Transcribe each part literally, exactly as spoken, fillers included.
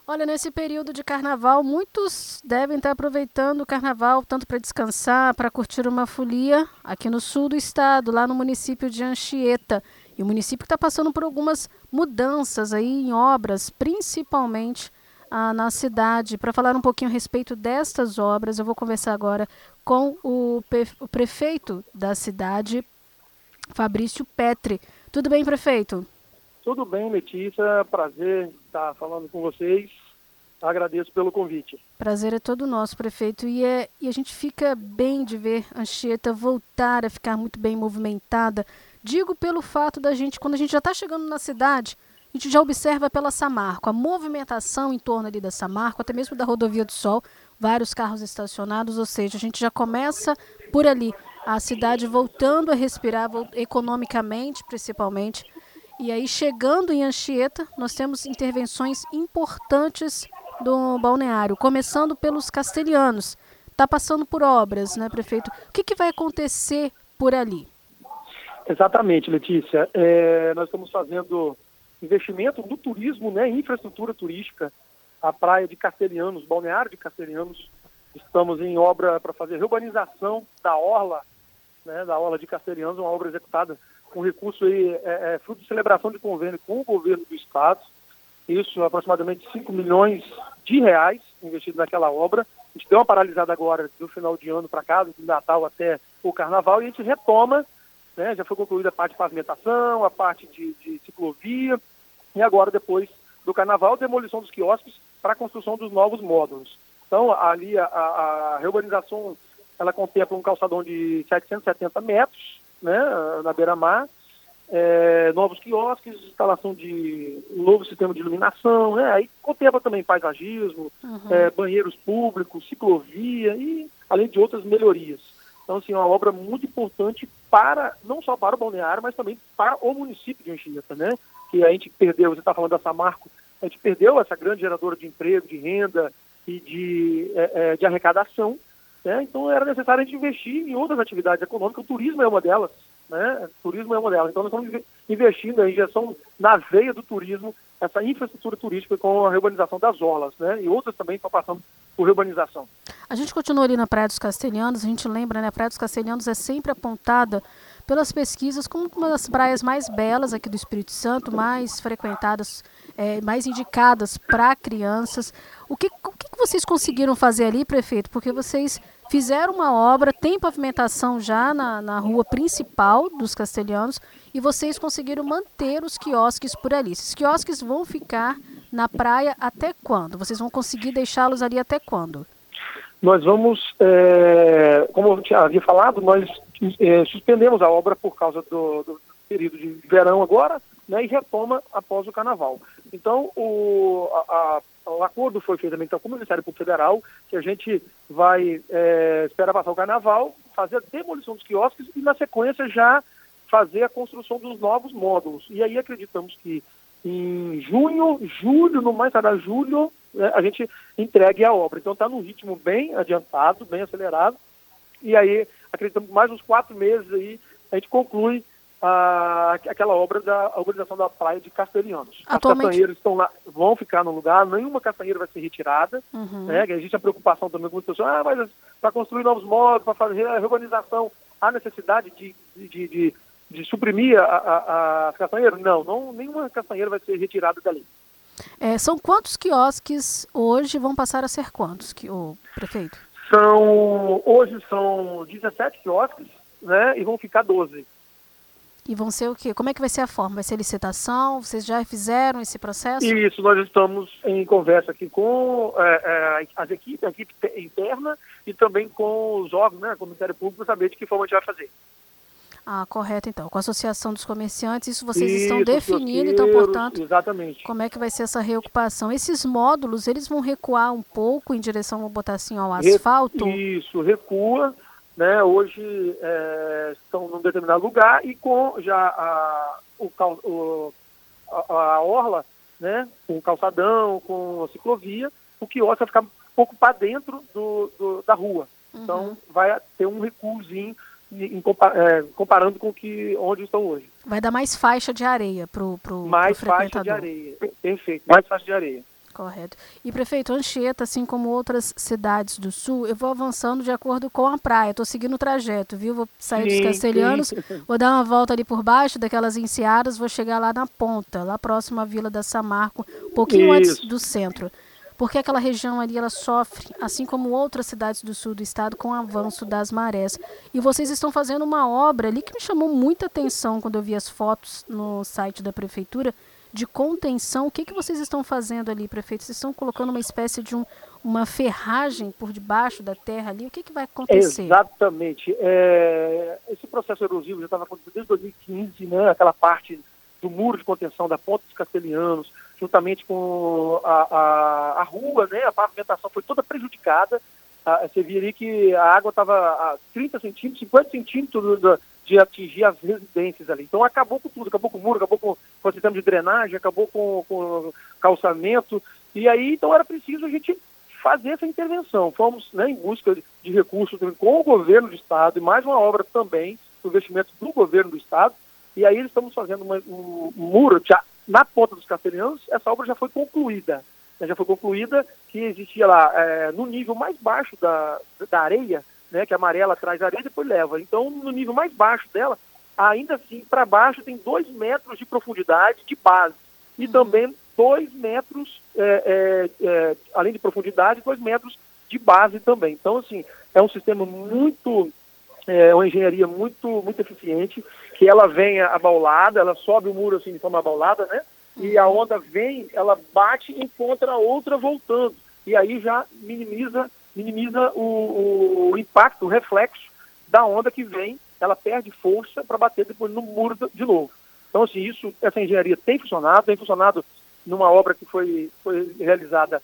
Olha, nesse período de carnaval, muitos devem estar aproveitando o carnaval tanto para descansar, para curtir uma folia aqui no sul do estado, lá no município de Anchieta. E o município está passando por algumas mudanças aí em obras, principalmente ah, na cidade. Para falar um pouquinho a respeito destas obras, eu vou conversar agora com o, o prefeito da cidade, Fabrício Petri. Tudo bem, prefeito? Tudo bem, Letícia. Prazer estar falando com vocês. Agradeço pelo convite. Prazer é todo nosso, prefeito. E, é, e a gente fica bem de ver Anchieta voltar a ficar muito bem movimentada. Digo pelo fato da gente, quando a gente já está chegando na cidade, a gente já observa pela Samarco, a movimentação em torno ali da Samarco, até mesmo da Rodovia do Sol, vários carros estacionados, ou seja, a gente já começa por ali, a cidade voltando a respirar, economicamente principalmente. E aí, chegando em Anchieta, nós temos intervenções importantes do balneário, começando pelos castelhanos. Está passando por obras, né, prefeito? O que, que vai acontecer por ali? Exatamente, Letícia. É, nós estamos fazendo investimento no turismo, né, em infraestrutura turística. A praia de Castelhanos, balneário de Castelhanos. Estamos em obra para fazer reurbanização da orla, né, da orla de Castelhanos, uma obra executada com recurso aí, é, é, fruto de celebração de convênio com o governo do estado. Isso, aproximadamente cinco milhões de reais investidos naquela obra. A gente deu uma paralisada agora do final de ano para cá, do Natal até o Carnaval, e a gente retoma, né, já foi concluída a parte de pavimentação, a parte de, de ciclovia, e agora, depois do Carnaval, demolição dos quiosques para a construção dos novos módulos. Então, ali a, a, a reurbanização, ela contempla um calçadão de setecentos e setenta metros, né, na beira-mar, é, novos quiosques, instalação de um novo sistema de iluminação, né, aí contempla também paisagismo, uhum. é, banheiros públicos, ciclovia e além de outras melhorias. Então, assim, é uma obra muito importante para, não só para o balneário, mas também para o município de Anchieta, né, que a gente perdeu, você está falando da Samarco, a gente perdeu essa grande geradora de emprego, de renda e de, é, é, de arrecadação. É, então era necessário a gente investir em outras atividades econômicas, o turismo é uma delas, né? O turismo é uma delas. Então nós estamos investindo a injeção na veia do turismo, essa infraestrutura turística com a reurbanização das orlas, né? E outras também estão passando por reurbanização. A gente continua ali na Praia dos Castelhanos, a gente lembra, né? A Praia dos Castelhanos é sempre apontada pelas pesquisas como uma das praias mais belas aqui do Espírito Santo, mais frequentadas, é, mais indicadas para crianças. O que, o que vocês conseguiram fazer ali, prefeito? Porque vocês fizeram uma obra, tem pavimentação já na, na rua principal dos Castelhanos e vocês conseguiram manter os quiosques por ali. Esses quiosques vão ficar na praia até quando? Vocês vão conseguir deixá-los ali até quando? Nós vamos, é, como eu tinha, havia falado, nós é, suspendemos a obra por causa do, do período de verão agora, né, e retoma após o Carnaval. Então, o, a, a, o acordo foi feito então, com o Ministério Público Federal, que a gente vai é, esperar passar o Carnaval, fazer a demolição dos quiosques e, na sequência, já fazer a construção dos novos módulos. E aí acreditamos que em junho, julho, no mais tardar julho, né, a gente entregue a obra. Então está num ritmo bem adiantado, bem acelerado. E aí, acreditamos que mais uns quatro meses aí, a gente conclui a, aquela obra da urbanização da praia de Castelhanos. Atualmente... As castanheiras estão lá, vão ficar no lugar, nenhuma castanheira vai ser retirada. Uhum. Né, existe a preocupação também com muitas pessoas, ah, mas para construir novos módulos, para fazer a urbanização, há necessidade de, de, de, de suprimir a, a, as castanheiras? Não, não, nenhuma castanheira vai ser retirada dali. É, são quantos quiosques hoje vão passar a ser quantos, que, o prefeito? São, hoje são dezessete quiosques, né, e vão ficar doze. E vão ser o quê? Como é que vai ser a forma? Vai ser licitação? Vocês já fizeram esse processo? Isso, nós estamos em conversa aqui com é, é, as equipes, a equipe interna e também com os órgãos, né, com o Ministério Público, para saber de que forma a gente vai fazer. Ah, correto, então. Com a Associação dos Comerciantes, isso vocês isso, estão definindo, então, portanto, exatamente. Como é que vai ser essa reocupação? Esses módulos, eles vão recuar um pouco em direção, vou botar assim, ao asfalto? Isso, recua, né? Hoje é, estão num determinado lugar e com já a, o, o, a, a orla, né? Com o calçadão, com a ciclovia, o quiosque vai ficar um pouco para dentro do, do, da rua. Uhum. Então, vai ter um recuozinho Em, é, comparando com que, onde estão hoje. Vai dar mais faixa de areia para o Mais pro faixa de areia, perfeito, mais faixa de areia. Correto. E, prefeito, Anchieta, assim como outras cidades do Sul, eu vou avançando de acordo com a praia. Estou seguindo o trajeto, viu? Vou sair sim, dos Castelhanos, sim. Vou dar uma volta ali por baixo daquelas enseadas, vou chegar lá na ponta, lá próximo à Vila da Samarco, um pouquinho Isso. antes do centro. Porque aquela região ali, ela sofre, assim como outras cidades do sul do estado, com o avanço das marés. E vocês estão fazendo uma obra ali que me chamou muita atenção quando eu vi as fotos no site da prefeitura, de contenção. O que, que vocês estão fazendo ali, prefeito? Vocês estão colocando uma espécie de um, uma ferragem por debaixo da terra ali? O que, que vai acontecer? Exatamente. É, esse processo erosivo já estava acontecendo desde dois mil e quinze, né? Aquela parte do muro de contenção da Ponta dos Castelhanos, juntamente com a, a, a rua, né? A pavimentação foi toda prejudicada. Ah, você via ali que a água estava a trinta centímetros, cinquenta centímetros do, de atingir as residências ali. Então acabou com tudo, acabou com o muro, acabou com, com o sistema de drenagem, acabou com, com o calçamento. E aí, então, era preciso a gente fazer essa intervenção. Fomos, né, em busca de recursos com o governo do estado e mais uma obra também, com investimento do governo do estado. E aí estamos fazendo uma, um, um muro já, na Ponta dos Castelhanos. Essa obra já foi concluída. Já foi concluída que existia lá, é, no nível mais baixo da, da areia, né, que a maré ela traz areia e depois leva. Então, no nível mais baixo dela, ainda assim, para baixo tem dois metros de profundidade de base. E uhum. também dois metros, é, é, é, além de profundidade, dois metros de base também. Então, assim, é um sistema muito, é uma engenharia muito, muito eficiente, que ela vem abaulada, ela sobe o muro assim de forma abaulada, né? E a onda vem, ela bate e encontra a outra voltando. E aí já minimiza, minimiza o, o impacto, o reflexo da onda que vem, ela perde força para bater depois no muro de novo. Então, assim, isso, essa engenharia tem funcionado, tem funcionado numa obra que foi, foi realizada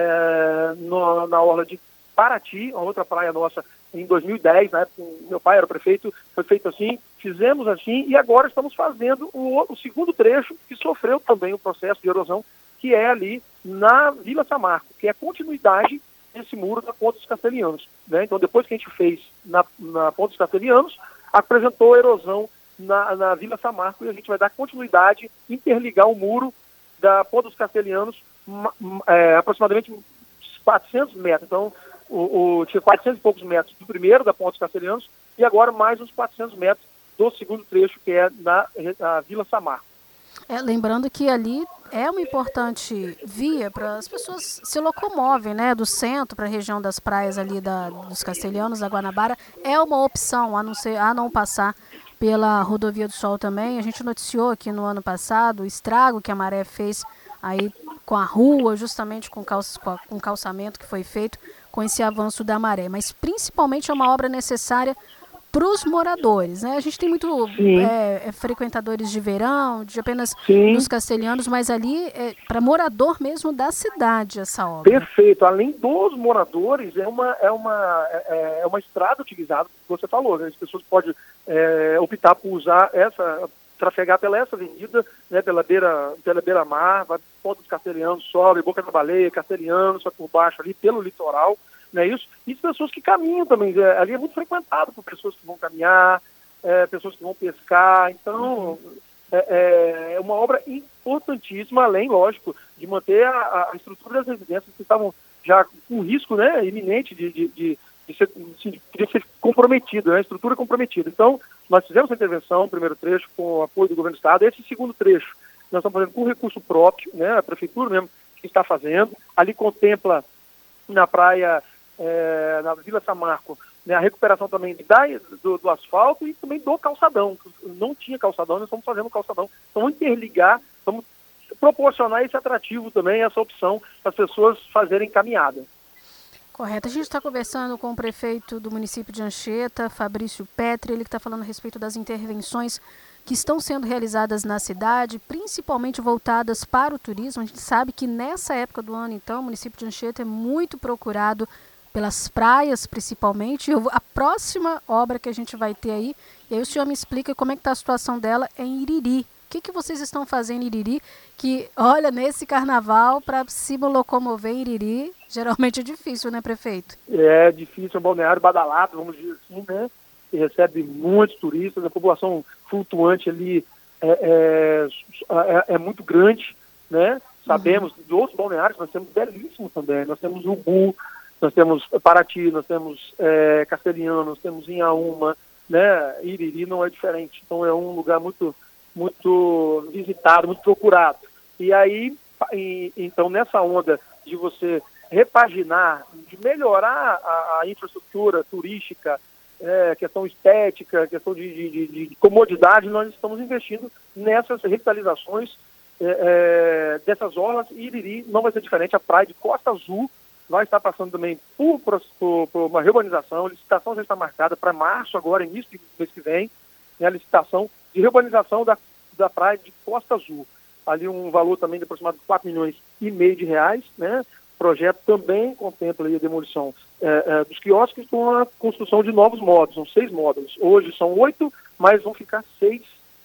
é, no, na orla de Paraty, uma outra praia nossa, em dois mil e dez, na época meu pai era prefeito, foi feito assim, fizemos assim, e agora estamos fazendo o, o segundo trecho, que sofreu também o processo de erosão, que é ali na Vila Samarco, que é a continuidade desse muro da Ponta dos Castelhanos, né? Então, depois que a gente fez na, na Ponta dos Castelhanos, apresentou erosão na, na Vila Samarco, e a gente vai dar continuidade, interligar o muro da Ponta dos Castelhanos, é, aproximadamente quatrocentos metros. Então, O, o, tinha quatrocentos e poucos metros do primeiro, da Ponta dos Castelhanos, e agora mais uns quatrocentos metros do segundo trecho, que é na, na Vila Samarco. É, lembrando que ali é uma importante via para as pessoas se locomovem, né, do centro para a região das praias ali da, dos Castelhanos, da Guanabara. É uma opção, a não, ser, a não passar pela Rodovia do Sol também. A gente noticiou aqui no ano passado o estrago que a maré fez aí com a rua, justamente com, calça, com o calçamento que foi feito com esse avanço da maré, mas principalmente é uma obra necessária para os moradores, né? A gente tem muito é, é, frequentadores de verão, de apenas Sim. dos castelhanos, mas ali é para morador mesmo da cidade essa obra. Perfeito. Além dos moradores, é uma, é uma, é, é uma estrada utilizada, como você falou, né? As pessoas podem é, optar por usar essa, trafegar pela essa avenida, né? Pela beira, pela beira-mar, vai Ponta dos Castelhanos, sobe, Boca da Baleia, Castelhanos, só por baixo ali, pelo litoral. Não é isso? E as pessoas que caminham também, é, ali é muito frequentado por pessoas que vão caminhar, é, pessoas que vão pescar, então é, é uma obra importantíssima, além, lógico, de manter a, a estrutura das residências que estavam já com risco, né, iminente de, de, de, de, ser, de, de ser comprometido, né, a estrutura comprometida. Então, nós fizemos a intervenção, o primeiro trecho, com o apoio do governo do estado, esse segundo trecho nós estamos fazendo com recurso próprio, né, a prefeitura mesmo que está fazendo, ali contempla na praia, É, na Vila Samarco, né, a recuperação também da, do, do asfalto e também do calçadão. Não tinha calçadão, nós estamos fazendo calçadão. Então, vamos interligar, vamos proporcionar esse atrativo também, essa opção para as pessoas fazerem caminhada. Correto. A gente está conversando com o prefeito do município de Anchieta, Fabrício Petri, ele que está falando a respeito das intervenções que estão sendo realizadas na cidade, principalmente voltadas para o turismo. A gente sabe que nessa época do ano, então, o município de Anchieta é muito procurado pelas praias, principalmente. Eu, a próxima obra que a gente vai ter aí, e aí o senhor me explica como é que está a situação dela é em Iriri. O que, que vocês estão fazendo em Iriri? Que, olha, nesse carnaval, para se locomover em Iriri, geralmente é difícil, né, prefeito? É difícil, é um balneário badalado, vamos dizer assim, né? Que recebe muitos turistas, a população flutuante ali é, é, é, é muito grande, né? Sabemos uhum. de outros balneários, nós temos belíssimo também. Nós temos Ubu, nós temos Paraty, nós temos é, Castelhanos, nós temos Inhaúma, né? Iriri não é diferente. Então é um lugar muito, muito visitado, muito procurado. E aí, e, então nessa onda de você repaginar, de melhorar a, a infraestrutura turística, é, questão estética, questão de, de, de comodidade, nós estamos investindo nessas revitalizações é, é, dessas orlas. E Iriri não vai ser diferente. A praia de Costa Azul vai estar passando também por, por, por uma reurbanização. A licitação já está marcada para março agora, início do mês que vem, né, a licitação de reurbanização da, da praia de Costa Azul. Ali um valor também de aproximadamente quatro milhões e meio de reais, né? O projeto também contempla aí a demolição é, é, dos quiosques com a construção de novos módulos, são seis módulos. Hoje são oito, mas vão ficar seis,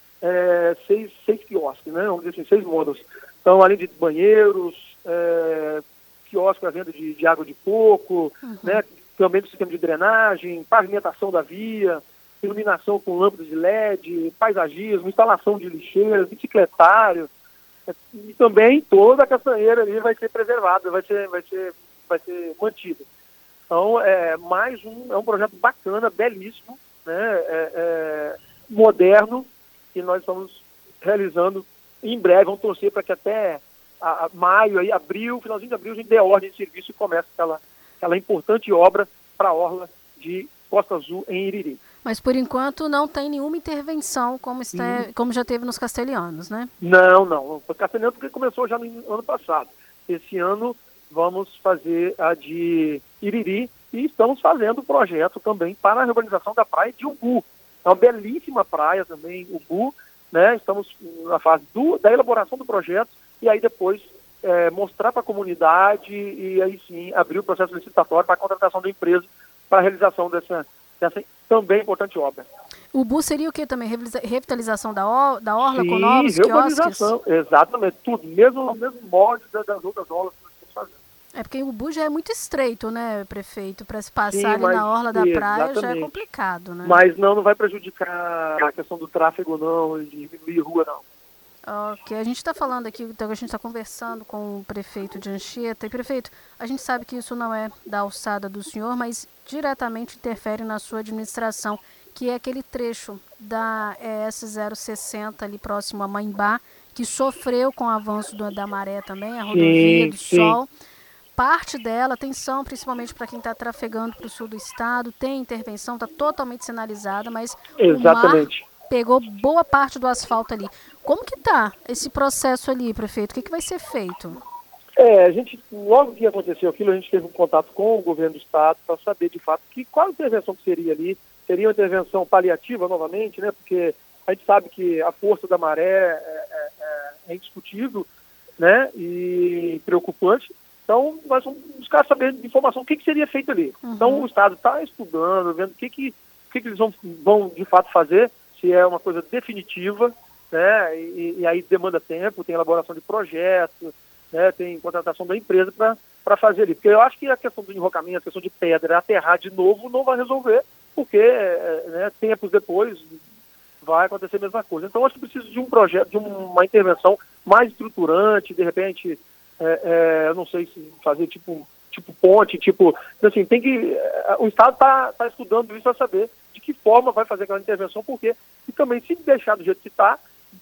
é, seis, seis quiosques, né? Vamos dizer assim, seis módulos. Então, além de banheiros, é, quiosque para venda de, de água de coco, uhum. né? Também do sistema de drenagem, pavimentação da via, iluminação com lâmpadas de L E D, paisagismo, instalação de lixeiras, bicicletário. E também toda a castanheira ali vai ser preservada, vai ser, vai ser, vai ser mantida. Então, é mais um, é um projeto bacana, belíssimo, né, é, é, moderno, que nós estamos realizando em breve. Vamos torcer para que até a, a maio, aí, abril, finalzinho de abril, a gente dê ordem de serviço e comece aquela, aquela importante obra para a orla de Costa Azul em Iriri. Mas, por enquanto, não tem nenhuma intervenção como, está, hum. como já teve nos Castelhanos, né? Não, não. O Castelhano porque começou já no ano passado. Esse ano vamos fazer a de Iriri e estamos fazendo o projeto também para a reurbanização da praia de Ubu. É uma belíssima praia também, Ubu, né? Estamos na fase do, da elaboração do projeto e aí depois é, mostrar para a comunidade e aí sim abrir o processo licitatório para a contratação da empresa para a realização dessa dessa também importante obra. O Ubu seria o que também? Revitalização da, or, da orla Sim, com novos quiosques? Exatamente, tudo. Mesmo no mesmo molde das, das outras orlas que nós estamos fazendo. É porque o Ubu já é muito estreito, né, prefeito? Para se passar Sim, ali mas, na orla da praia exatamente. Já é complicado, né? Mas não, não vai prejudicar a questão do tráfego, não, e de diminuir rua, não. Ok, a gente está falando aqui, então a gente está conversando com o prefeito de Anchieta. E, prefeito, a gente sabe que isso não é da alçada do senhor, mas diretamente interfere na sua administração, que é aquele trecho da E S zero sessenta, ali próximo a Maimbá, que sofreu com o avanço do, da maré também, a rodovia sim, do sim. Sol. Parte dela, atenção, principalmente para quem está trafegando para o sul do estado, tem intervenção, está totalmente sinalizada, mas exatamente. O mar pegou boa parte do asfalto ali. Como que está esse processo ali, prefeito? O que, que vai ser feito? É, a gente, logo que aconteceu aquilo, a gente teve um contato com o governo do estado para saber de fato que, qual a intervenção que seria ali. Seria uma intervenção paliativa novamente, né? Porque a gente sabe que a força da maré é, é, é indiscutível, né? E preocupante. Então, nós vamos buscar saber de informação o que, que seria feito ali. Uhum. Então, o estado está estudando, vendo o que, que, o que, que eles vão, vão de fato fazer, se é uma coisa definitiva, né? E, e aí demanda tempo, tem elaboração de projetos, né? Tem contratação da empresa para fazer ali. Porque eu acho que a questão do enrocamento, a questão de pedra, aterrar de novo, não vai resolver, porque né, tempos depois vai acontecer a mesma coisa. Então, acho que precisa de um projeto, de uma intervenção mais estruturante, de repente, é, é, eu não sei se fazer tipo, tipo ponte, tipo... Assim, tem que... O Estado está tá estudando isso para saber de que forma vai fazer aquela intervenção, porque e também, se deixar do jeito que está,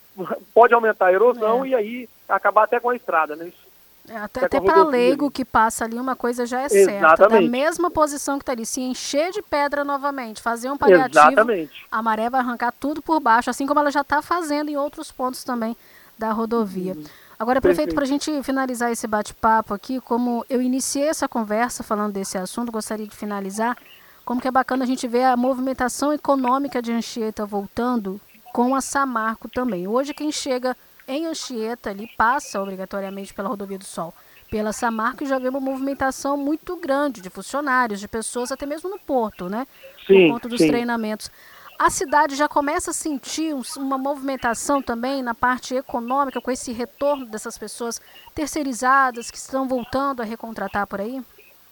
pode aumentar a erosão é. E aí acabar até com a estrada, né? Isso. É, até até para leigo que passa ali, uma coisa já é Exatamente. Certa. Da mesma posição que está ali, se encher de pedra novamente, fazer um paliativo, Exatamente. A maré vai arrancar tudo por baixo, assim como ela já está fazendo em outros pontos também da rodovia. Uhum. Agora, prefeito, para a gente finalizar esse bate-papo aqui, como eu iniciei essa conversa falando desse assunto, gostaria de finalizar, como que é bacana a gente ver a movimentação econômica de Anchieta voltando com a Samarco também. Hoje quem chega em Anchieta, ali passa obrigatoriamente pela Rodovia do Sol, pela Samarco, e já vê uma movimentação muito grande de funcionários, de pessoas, até mesmo no porto, né? Sim, por conta dos sim. treinamentos. A cidade já começa a sentir uma movimentação também na parte econômica, com esse retorno dessas pessoas terceirizadas que estão voltando a recontratar por aí?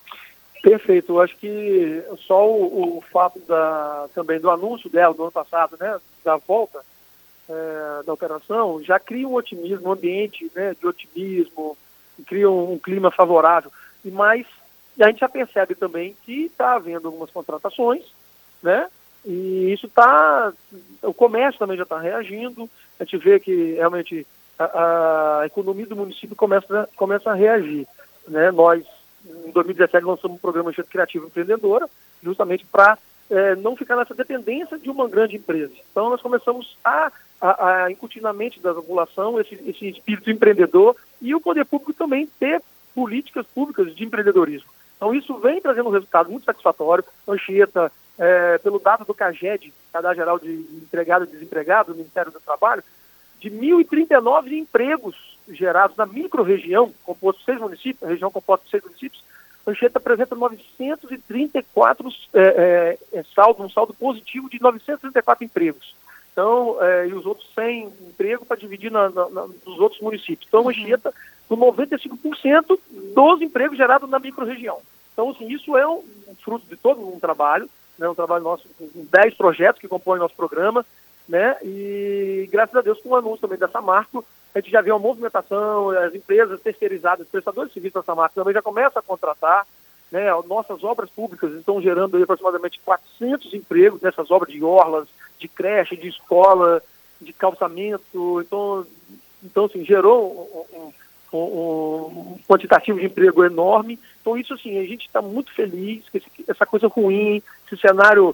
Perfeito. Eu acho que só o, o fato da, também do anúncio dela, do ano passado, né, da volta, é, da operação já cria um otimismo, um ambiente, né, de otimismo, cria um, um clima favorável. E mais, e a gente já percebe também que está havendo algumas contratações, né? E isso está, o comércio também já está reagindo, a gente vê que realmente a, a economia do município começa, começa a reagir, né? Nós, em dois mil e dezessete, lançamos um programa Anchieta Criativa Empreendedora, justamente para é, não ficar nessa dependência de uma grande empresa. Então, nós começamos a, a, a incutir na mente da população esse, esse espírito empreendedor e o poder público também ter políticas públicas de empreendedorismo. Então, isso vem trazendo um resultado muito satisfatório. Anchieta, é, pelo dado do CAGED, Cadastro Geral de Empregado e Desempregado, do Ministério do Trabalho, de mil e trinta e nove empregos gerados na micro-região, composto por seis municípios, a região composta por seis municípios, Anchieta apresenta novecentos e trinta e quatro é, é, saldo, um saldo positivo de novecentos e trinta e quatro empregos. Então, é, e os outros cem empregos para dividir na, na, na, nos outros municípios. Então, Anchieta, com noventa e cinco por cento dos empregos gerados na micro-região. Então, assim, isso é um, um fruto de todo um trabalho, né, um trabalho nosso, com dez projetos que compõem nosso programa, né, e graças a Deus, com o anúncio também dessa marca, a gente já vê uma movimentação, as empresas terceirizadas, os prestadores de serviços dessa marca também já começam a contratar, né, nossas obras públicas estão gerando aí aproximadamente quatrocentos empregos nessas obras de orlas, de creche, de escola, de calçamento, então, então assim, gerou um, um, um quantitativo de emprego enorme. Então isso, assim, a gente está muito feliz que esse, essa coisa ruim, esse cenário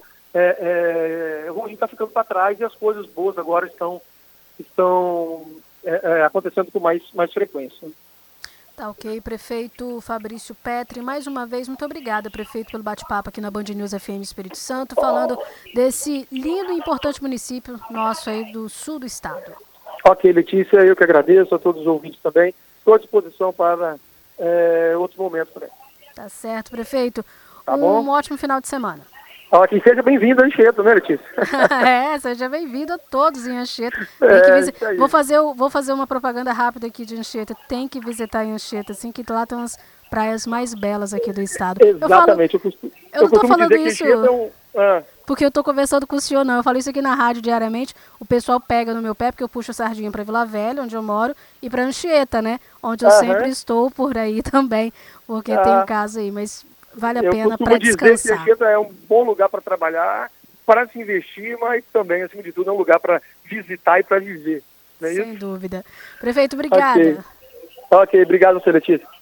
é, é, ruim está ficando para trás e as coisas boas agora estão, estão é, é, acontecendo com mais, mais frequência. Tá ok, prefeito Fabrício Petri, mais uma vez, muito obrigada, prefeito, pelo bate-papo aqui na Band News F M Espírito Santo, falando desse lindo e importante município nosso aí do sul do estado. Ok, Letícia, eu que agradeço, a todos os ouvintes também, estou à disposição para é, outros momentos também. Tá certo, prefeito. Tá um bom? ótimo final de semana. Ó, que seja bem-vindo a Anchieta, né, Letícia? É, seja bem-vindo a todos em Anchieta. É, Tem que visi... isso aí. vou, fazer, vou fazer uma propaganda rápida aqui de Anchieta. Tem que visitar em Anchieta, assim, que lá tem umas praias mais belas aqui do estado. Exatamente. Eu, falo... eu, costumo, eu não tô falando dizer isso que Anchieta é um... ah. porque eu tô conversando com o senhor, não. Eu falo isso aqui na rádio diariamente. O pessoal pega no meu pé, porque eu puxo sardinha para Vila Velha, onde eu moro, e para Anchieta, né? Onde eu Aham. sempre estou por aí também, porque Ah. tem um caso aí, mas vale a Eu pena costumo para dizer descansar. que Anchieta é um bom lugar para trabalhar, para se investir, mas também, acima de tudo, é um lugar para visitar e para viver. Não é Sem isso? dúvida. Prefeito, obrigada. Ok, ok, obrigado, senhor Letícia.